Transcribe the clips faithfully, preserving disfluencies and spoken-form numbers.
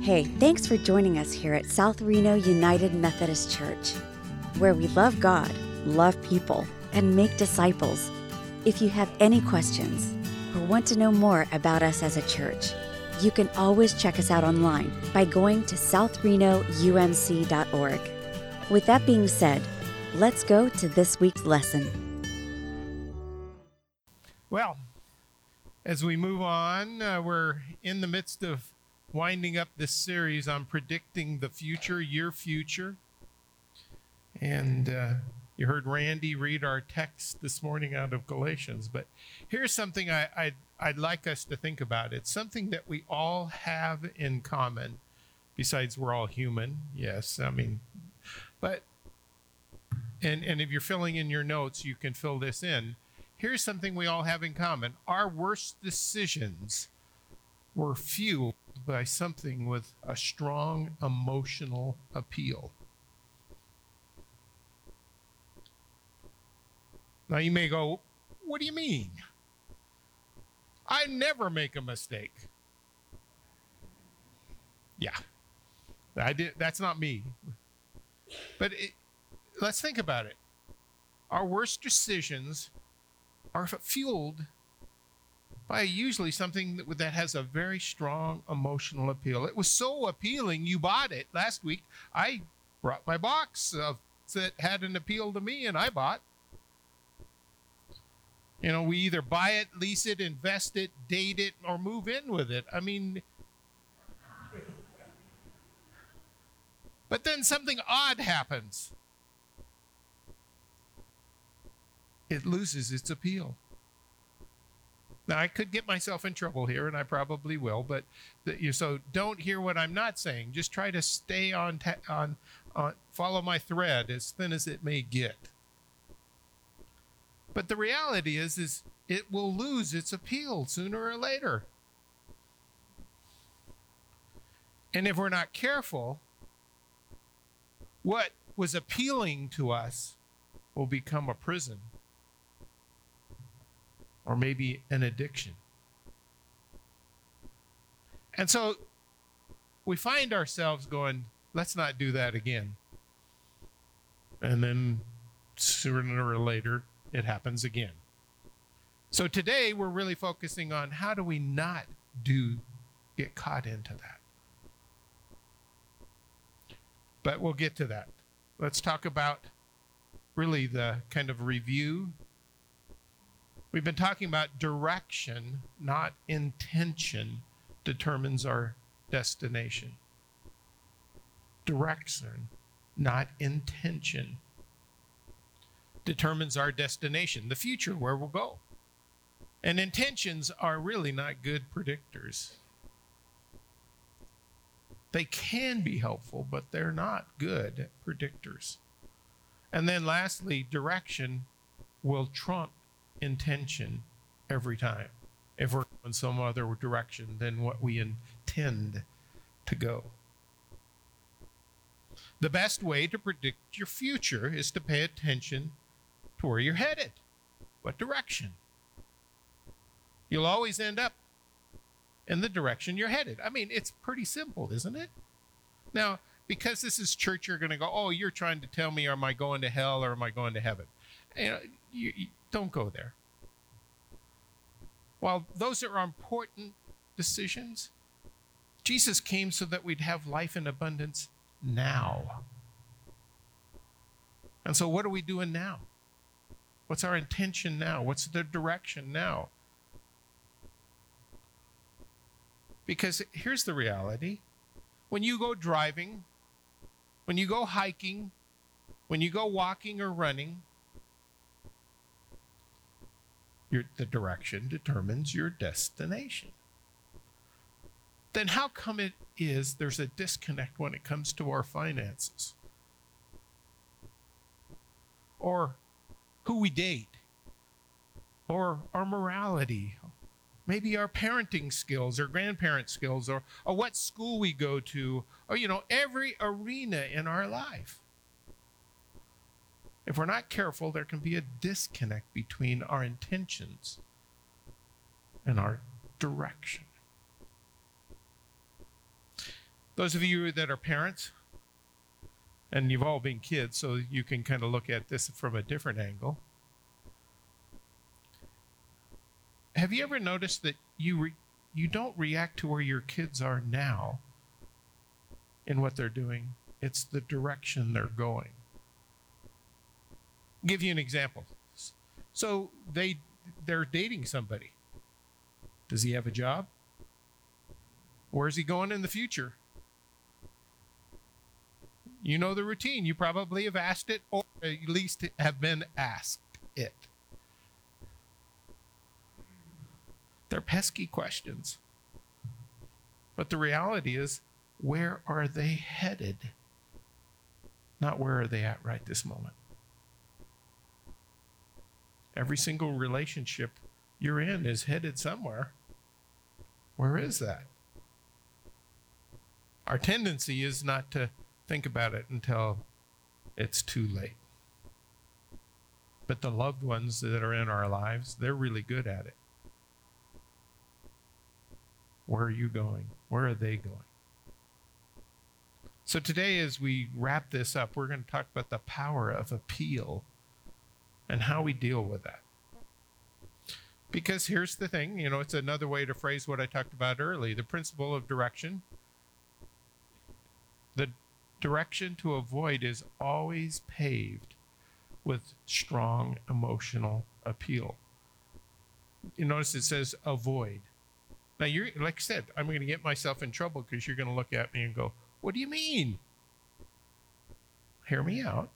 Hey, thanks for joining us here at South Reno United Methodist Church, where we love God, love people, and make disciples. If you have any questions or want to know more about us as a church, you can always check us out online by going to south reno u m c dot org. With that being said, let's go to this week's lesson. Well, as we move on, uh, we're in the midst of winding up this series on predicting the future, your future. And uh, you heard Randy read our text this morning out of Galatians. But here's something I, I'd, I'd like us to think about. It's something that we all have in common, besides we're all human. Yes, I mean, but, and, and if you're filling in your notes, you can fill this in. Here's something we all have in common. Our worst decisions were fueled by something with a strong emotional appeal. Now you may go, what do you mean? I never make a mistake. Yeah, I did. That's not me. But it, let's think about it. Our worst decisions are fueled by usually something that, that has a very strong emotional appeal. It was so appealing, you bought it. Last week, I brought my box of, that had an appeal to me, and I bought. You know, we either buy it, lease it, invest it, date it, or move in with it. I mean, but then something odd happens. It loses its appeal. Now, I could get myself in trouble here, and I probably will, but the, you, so don't hear what I'm not saying. Just try to stay on, ta- on, on, follow my thread as thin as it may get. But the reality is, is it will lose its appeal sooner or later. And if we're not careful, what was appealing to us will become a prison. Or maybe an addiction. And so we find ourselves going, let's not do that again. And then sooner or later, it happens again. So today we're really focusing on how do we not do get caught into that. But we'll get to that. Let's talk about really the kind of review. We've been talking about direction, not intention, determines our destination. Direction, not intention, determines our destination, the future, where we'll go. And intentions are really not good predictors. They can be helpful, but they're not good predictors. And then lastly, direction will trump intention every time if we're in some other direction than what we intend to go. The best way to predict your future is to pay attention to where you're headed, what direction. You'll always end up in the direction you're headed. I mean, it's pretty simple, isn't it? Now, because this is church, you're going to go, oh, you're trying to tell me, am I going to hell or am I going to heaven? You know, you, you don't go there. While those are important decisions, Jesus came so that we'd have life in abundance now. And so what are we doing now? What's our intention now? What's the direction now? Because here's the reality. When you go driving, when you go hiking, when you go walking or running, Your, the direction determines your destination. Then how come it is there's a disconnect when it comes to our finances? Or who we date? Or our morality? Maybe our parenting skills or grandparent skills or, or what school we go to or, you know, every arena in our life. If we're not careful, there can be a disconnect between our intentions and our direction. Those of you that are parents, and you've all been kids, so you can kind of look at this from a different angle. Have you ever noticed that you re- you don't react to where your kids are now in what they're doing? It's the direction they're going. I'll give you an example. So they they're dating somebody. Does he have a job? Where's he going in the future? You know the routine. You probably have asked it, or at least have been asked it. They're pesky questions. But the reality is, where are they headed? Not where are they at right this moment. Every single relationship you're in is headed somewhere. Where is that? Our tendency is not to think about it until it's too late. But the loved ones that are in our lives, they're really good at it. Where are you going? Where are they going? So today, as we wrap this up, we're going to talk about the power of appeal and how we deal with that. Because here's the thing, you know, it's another way to phrase what I talked about earlier, the principle of direction. The direction to avoid is always paved with strong emotional appeal. You notice it says avoid. Now, you're like I said, I'm going to get myself in trouble because you're going to look at me and go, what do you mean? Hear me out.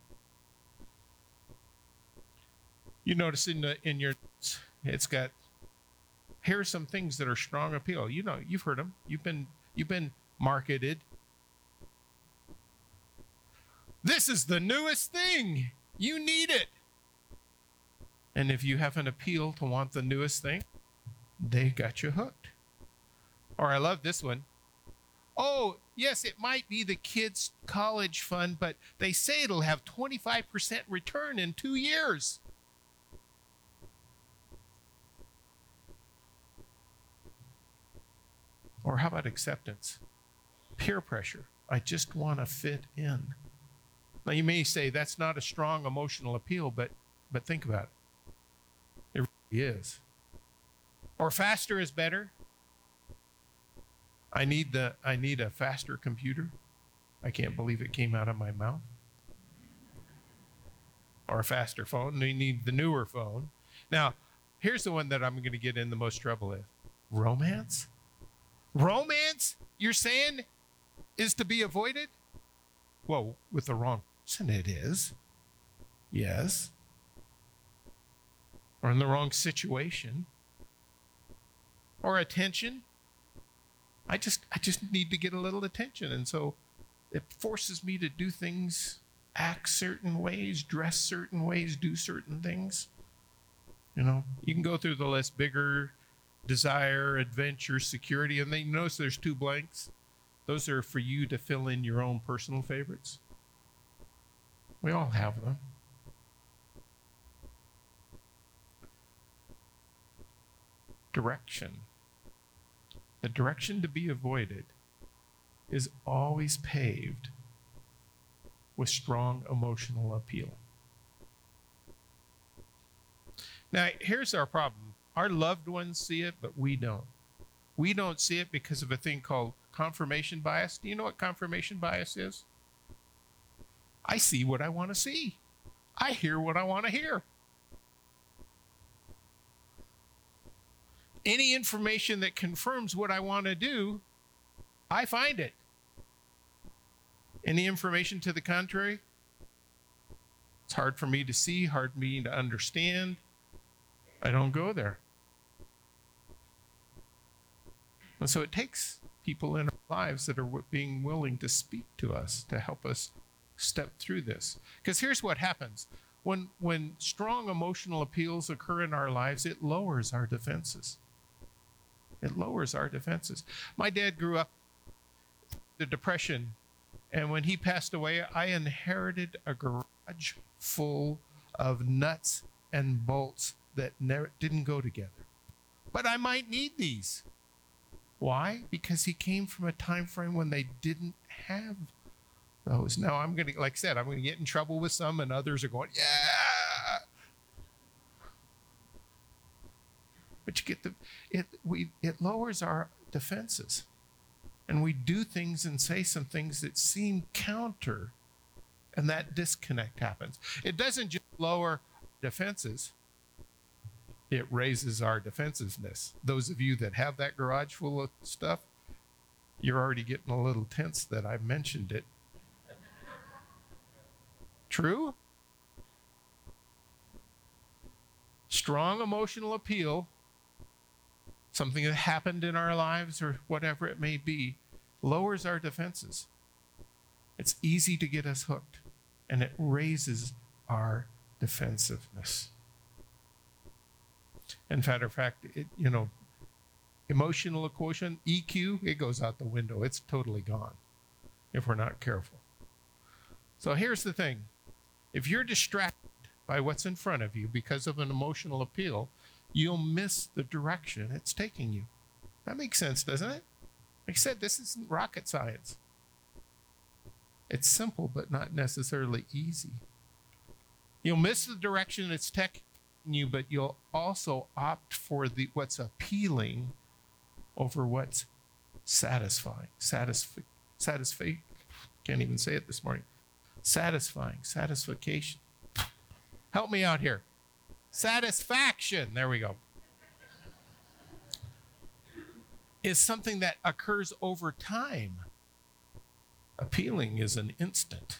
You notice in the in your it's got here are some things that are strong appeal. You know, you've heard them. You've been you've been marketed. This is the newest thing. You need it. And if you have an appeal to want the newest thing, they got you hooked. Or I love this one. Oh, yes, it might be the kids' college fund, but they say it'll have twenty-five percent return in two years. Or how about acceptance? Peer pressure. I just want to fit in. Now, you may say that's not a strong emotional appeal, but but think about it. It really is. Or faster is better. I need the I need a faster computer. I can't believe it came out of my mouth. Or a faster phone. We need the newer phone. Now, here's the one that I'm going to get in the most trouble with. Romance? Romance, you're saying, is to be avoided? Well, with the wrong person it is. Yes. Or in the wrong situation. Or attention. I just I just need to get a little attention. And so it forces me to do things, act certain ways, dress certain ways, do certain things. You know, you can go through the list: bigger, desire, adventure, security. And then you notice there's two blanks. Those are for you to fill in your own personal favorites. We all have them. Direction. The direction to be avoided is always paved with strong emotional appeal. Now, here's our problem. Our loved ones see it, but we don't. We don't see it because of a thing called confirmation bias. Do you know what confirmation bias is? I see what I want to see. I hear what I want to hear. Any information that confirms what I want to do, I find it. Any information to the contrary, it's hard for me to see, hard for me to understand. I don't go there. And so it takes people in our lives that are being willing to speak to us to help us step through this. Because here's what happens. When, when strong emotional appeals occur in our lives, it lowers our defenses. It lowers our defenses. My dad grew up the Depression, and when he passed away, I inherited a garage full of nuts and bolts that never didn't go together. But I might need these. Why? Because he came from a time frame when they didn't have those. Now, I'm going to, like I said, I'm going to get in trouble with some, and others are going, yeah. But you get the, it, we, it lowers our defenses. And we do things and say some things that seem counter, and that disconnect happens. It doesn't just lower defenses, it raises our defensiveness. Those of you that have that garage full of stuff, you're already getting a little tense that I mentioned it. True? Strong emotional appeal, something that happened in our lives or whatever it may be, lowers our defenses. It's easy to get us hooked, and it raises our defensiveness. In matter of fact, it, you know, emotional quotient, E Q, it goes out the window. It's totally gone if we're not careful. So here's the thing. If you're distracted by what's in front of you because of an emotional appeal, you'll miss the direction it's taking you. That makes sense, doesn't it? Like I said, this isn't rocket science. It's simple, but not necessarily easy. You'll miss the direction it's taking you, but you'll also opt for the what's appealing over what's satisfying. Satisfi- satisfy, can't even say it this morning. Satisfying, satisfaction. Help me out here. Satisfaction, there we go, is something that occurs over time. Appealing is an instant.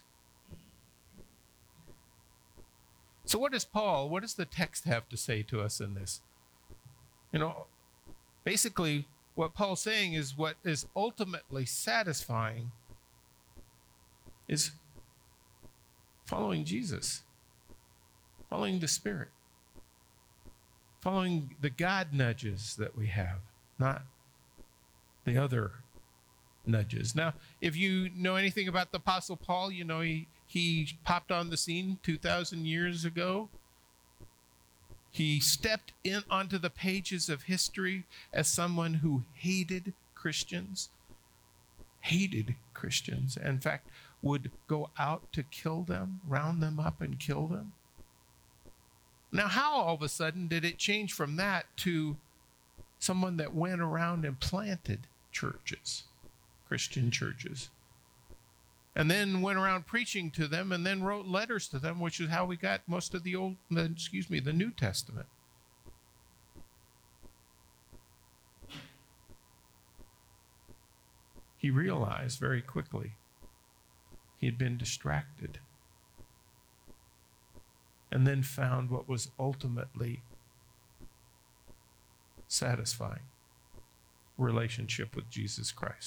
So what does Paul, what does the text have to say to us in this? You know, basically what Paul's saying is what is ultimately satisfying is following Jesus, following the Spirit, following the God nudges that we have, not the other nudges. Now, if you know anything about the Apostle Paul, you know he, he popped on the scene two thousand years ago. He stepped in onto the pages of history as someone who hated Christians, hated Christians, in fact, would go out to kill them, round them up and kill them. Now, how all of a sudden did it change from that to someone that went around and planted churches, Christian churches, and then went around preaching to them and then wrote letters to them, which is how we got most of the old, excuse me, the New Testament. He realized very quickly he had been distracted, and then found what was ultimately satisfying: relationship with Jesus Christ.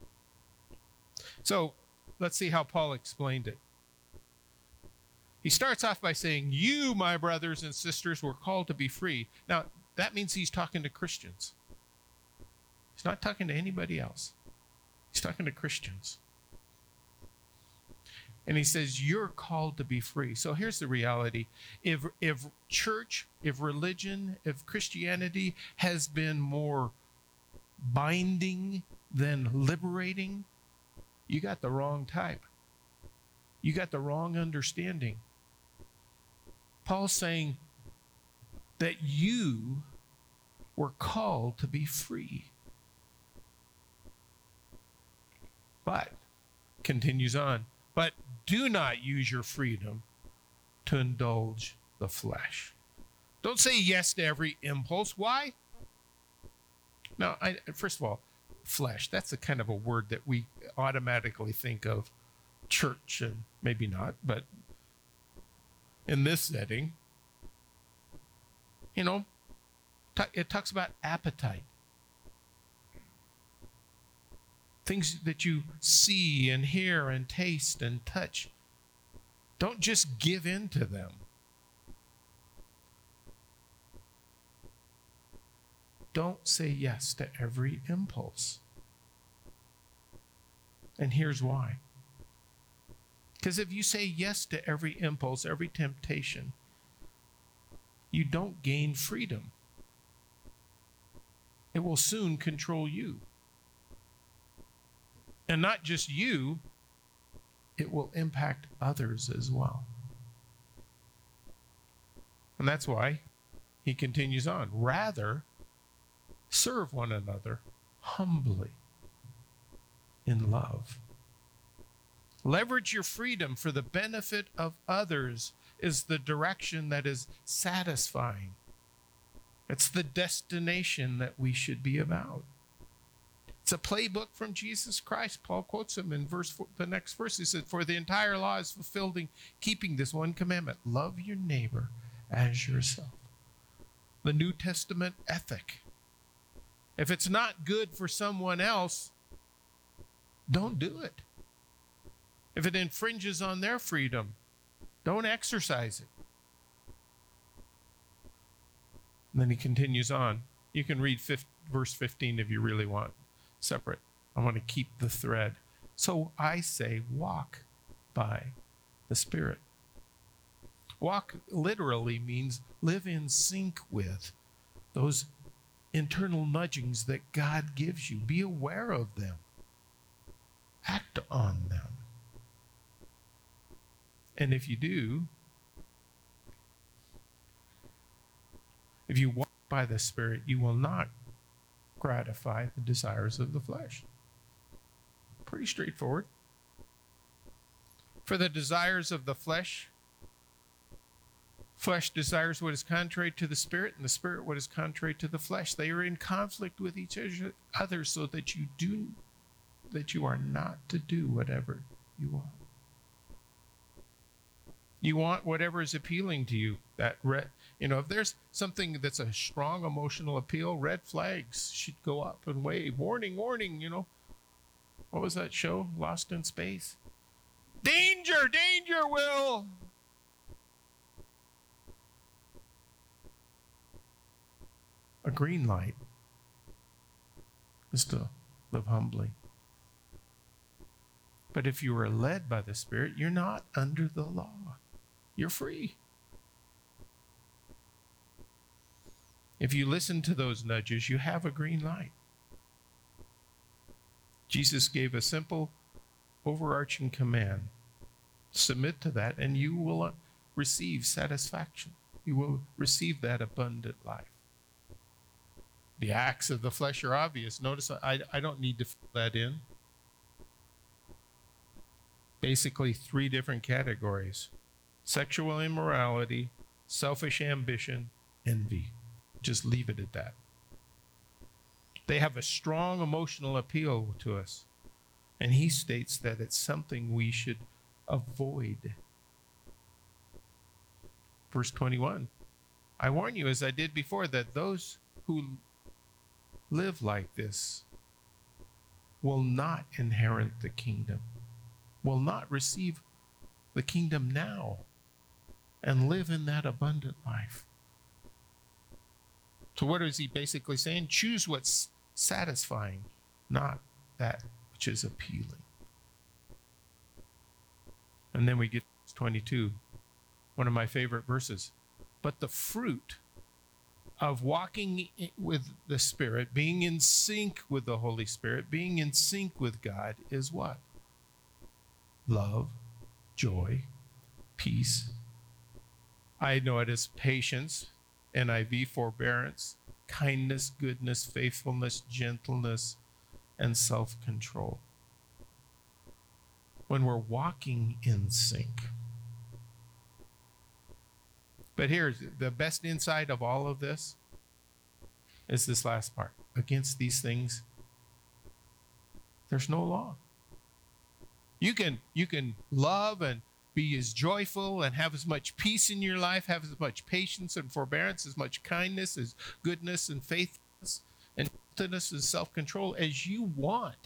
So let's see how Paul explained it. He starts off by saying, you, my brothers and sisters, were called to be free. Now, that means he's talking to Christians. He's not talking to anybody else. He's talking to Christians. And he says, you're called to be free. So here's the reality. If, if church, if religion, if Christianity has been more binding than liberating, you got the wrong type. You got the wrong understanding. Paul's saying that you were called to be free. But, continues on, but do not use your freedom to indulge the flesh. Don't say yes to every impulse. Why? Now, I, first of all, flesh, that's a kind of a word that we automatically think of church, and maybe not, but in this setting, you know, t- it talks about appetite. Things that you see and hear and taste and touch. Don't just give in to them. Don't say yes to every impulse. And here's why. Because if you say yes to every impulse, every temptation, you don't gain freedom. It will soon control you. And not just you, it will impact others as well. And that's why he continues on. Rather, serve one another humbly in love. Leverage your freedom for the benefit of others is the direction that is satisfying. It's the destination that we should be about. It's a playbook from Jesus Christ. Paul quotes him in verse four, the next verse. He said, for the entire law is fulfilled in keeping this one commandment. Love your neighbor as yourself. The New Testament ethic. If it's not good for someone else, don't do it. If it infringes on their freedom, don't exercise it. And then he continues on. You can read fifth, verse fifteen if you really want. Separate. I want to keep the thread. So I say, walk by the Spirit. Walk literally means live in sync with those internal nudgings that God gives you. Be aware of them. Act on them. And if you do, if you walk by the Spirit, you will not gratify the desires of the flesh. Pretty straightforward. For the desires of the flesh, flesh desires what is contrary to the Spirit, and the Spirit what is contrary to the flesh. They are in conflict with each other, so that you do that you are not to do whatever you want. You want whatever is appealing to you. That red, you know, if there's something that's a strong emotional appeal, red flags should go up and wave. Warning, warning, you know. What was that show? Lost in Space. Danger, danger, Will. A green light is to live humbly. But if you are led by the Spirit, you're not under the law. You're free. If you listen to those nudges, you have a green light. Jesus gave a simple, overarching command. Submit to that, and you will receive satisfaction. You will receive that abundant life. The acts of the flesh are obvious. Notice I, I don't need to fill that in. Basically, three different categories. Sexual immorality, selfish ambition, envy. Just leave it at that. They have a strong emotional appeal to us. And he states that it's something we should avoid. Verse twenty-one. I warn you, as I did before, that those who live like this will not inherit the kingdom, will not receive the kingdom now and live in that abundant life. So what is he basically saying? Choose what's satisfying, not that which is appealing. And then we get to twenty-two, one of my favorite verses. But the fruit of walking with the Spirit, being in sync with the Holy Spirit, being in sync with God is what? Love, joy, peace. I know it as patience, N I V, forbearance, kindness, goodness, faithfulness, gentleness, and self-control. When we're walking in sync. But here's the best insight of all of this is this last part. Against these things, there's no law. You can, you can love and be as joyful and have as much peace in your life, have as much patience and forbearance, as much kindness, as goodness and faithfulness, and gentleness and self-control as you want.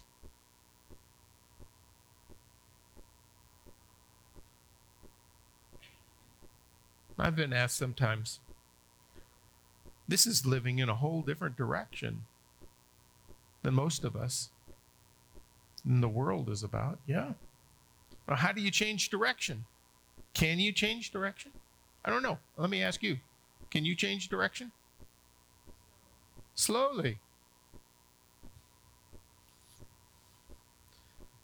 I've been asked sometimes, this is living in a whole different direction than most of us in the world is about. Yeah. Well, how do you change direction? Can you change direction? I don't know. Let me ask you. Can you change direction? Slowly.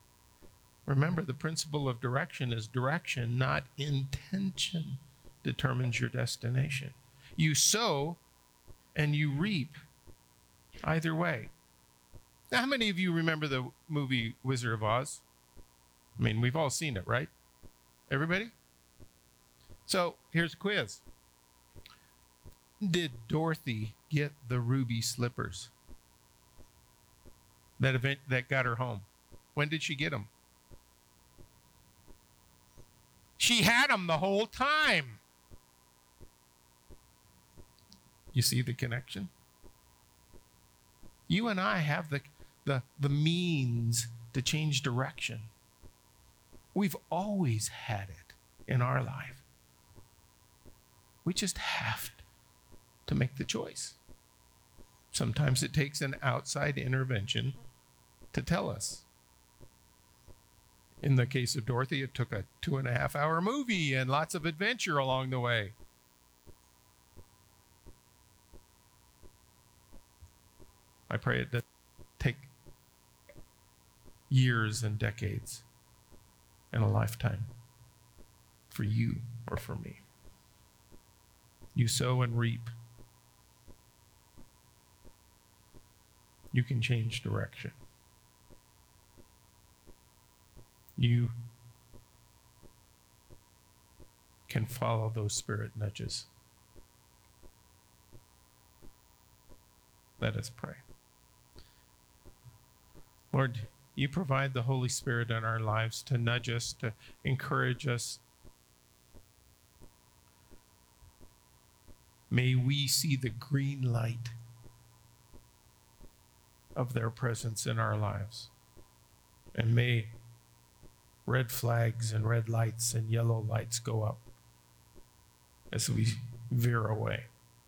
Remember, the principle of direction is direction, not intention, determines your destination. You sow and you reap either way. Now, how many of you remember the movie Wizard of Oz? I mean, we've all seen it, right? Everybody? So here's a quiz. Did Dorothy get the ruby slippers that event that got her home? When did she get them? She had them the whole time. You see the connection? You and I have the, the, the means to change direction. We've always had it in our life. We just have to make the choice. Sometimes it takes an outside intervention to tell us. In the case of Dorothy, it took a two and a half hour movie and lots of adventure along the way. I pray it doesn't take years and decades and a lifetime for you or for me. You sow and reap. You can change direction. You can follow those spirit nudges. Let us pray. Lord, you provide the Holy Spirit in our lives to nudge us, to encourage us. May we see the green light of their presence in our lives. And may red flags and red lights and yellow lights go up as we veer away.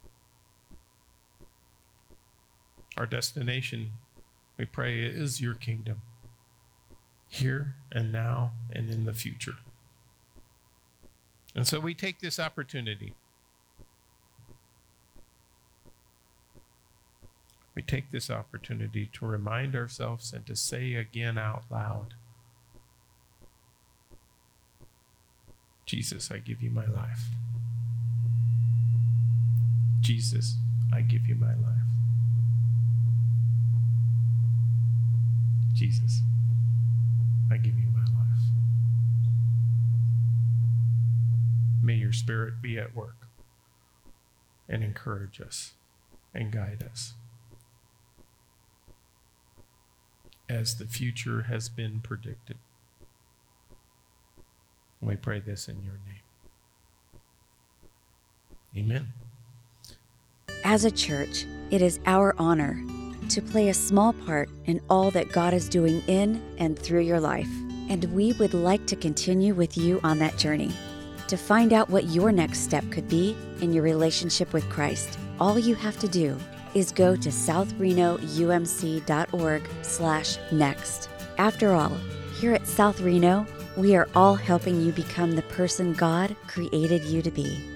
Our destination, we pray, is your kingdom, here and now and in the future. And so we take this opportunity. We take this opportunity to remind ourselves and to say again out loud, Jesus, I give you my life. Jesus, I give you my life. Jesus, I give you my life. May your Spirit be at work and encourage us and guide us as the future has been predicted. We pray this in your name. Amen. As a church, it is our honor to play a small part in all that God is doing in and through your life. And we would like to continue with you on that journey. To find out what your next step could be in your relationship with Christ, all you have to do is go to southrenoumc.org slash next. After all, here at South Reno, we are all helping you become the person God created you to be.